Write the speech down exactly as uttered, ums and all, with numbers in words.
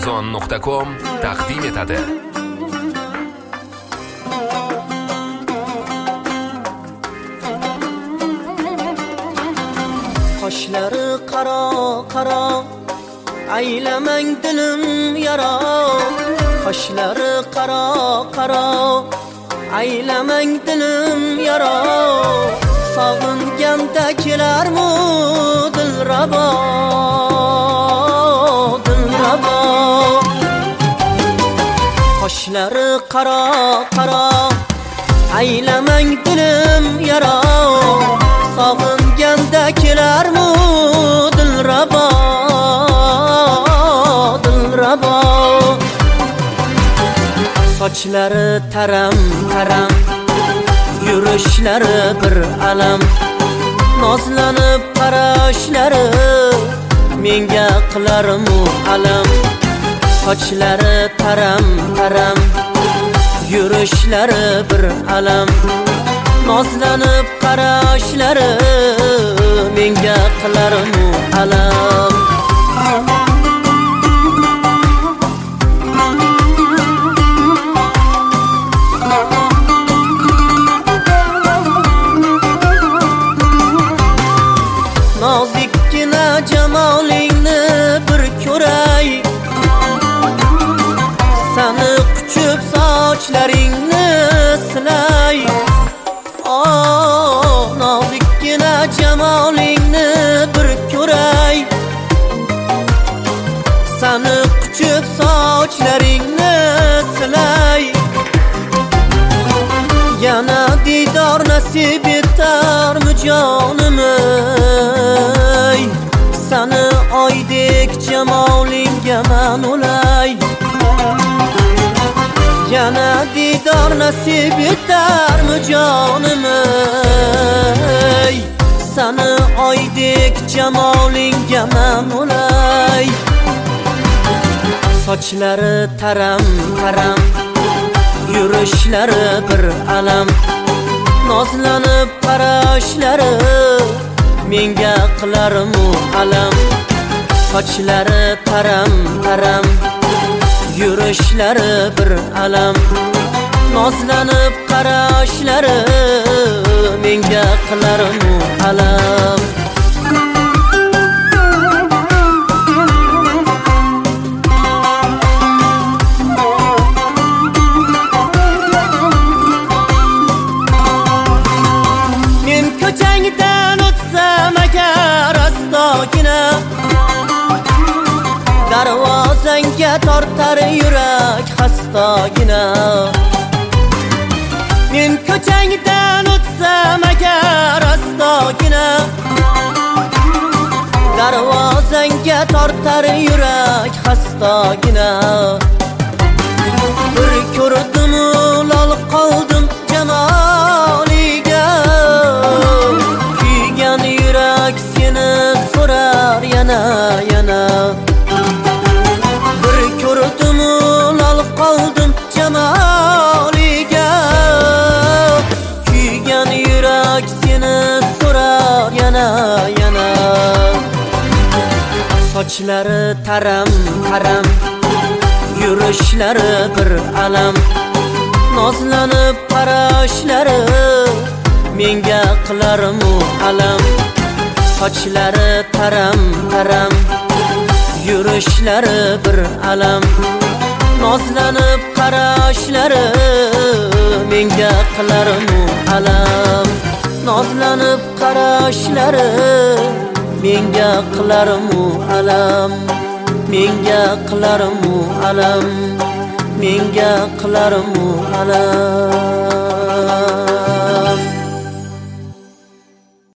arzon nuqta com taqdim etadi. Qoshlari qaro qaro aylamang dilim yara. Qoshlari qaro qaro aylamang dilim yara. Sog'inganda kelarmi dilrabo dilrabo. Qoshlari qaro qaro aylamang dilim yara. Sog'inganda kelarmi dilrabo dilrabo. Sochlari taram taram yurishlari bir alam. Nozlanib qarashlari menga qilarmi alam. Sochlari taram taram yurishlari bir alam. Nozlanib qarashlari menga qilarmi alam. Nozikkina jamolingni bir ko'ray. Sani quchib sochlaringni silay. Oh, nozikkina jamolingni bir ko'ray. Sani quchib sochlaringni silay. Yana didor nasib etarmi jonim ey. Sani oydek jamolingga man o'lay. Yana didor nasib etarmi jonim ey. Sani oydek jamolingga man o'lay. Sochlari taram taram yurishlari bir alam. Nozlanib qarashlari menga qilarmi alam. Sochlari taram taram yurishlari bir alam. Nozlanib qarashlari menga qilarmi alam. Ko'changdan o'tsam agar astogina, darvozangga tortar yurak xastogina. Men ko'changdan o'tsam agar astogina, darvozangga tortar yurak xastogina. Bir ko'rdim lol qoldim jamoliga. Kuygan yurak seni so'rar yana yana. Bir ko'rdim lol qoldim jamoliga. Kuygan yurak seni so'rar yana yana. Sochlari taram taram yurishlari bir alam. Nozlanib qarashlari menga qilarmi alam. Sochlari taram taram yurishlari bir alam. Nozlanib qarashlari menga qilarmi alam. Nozlanib qarashlari menga qilarmi alam. Menga qilarmi alam. Menga qilarmi alam.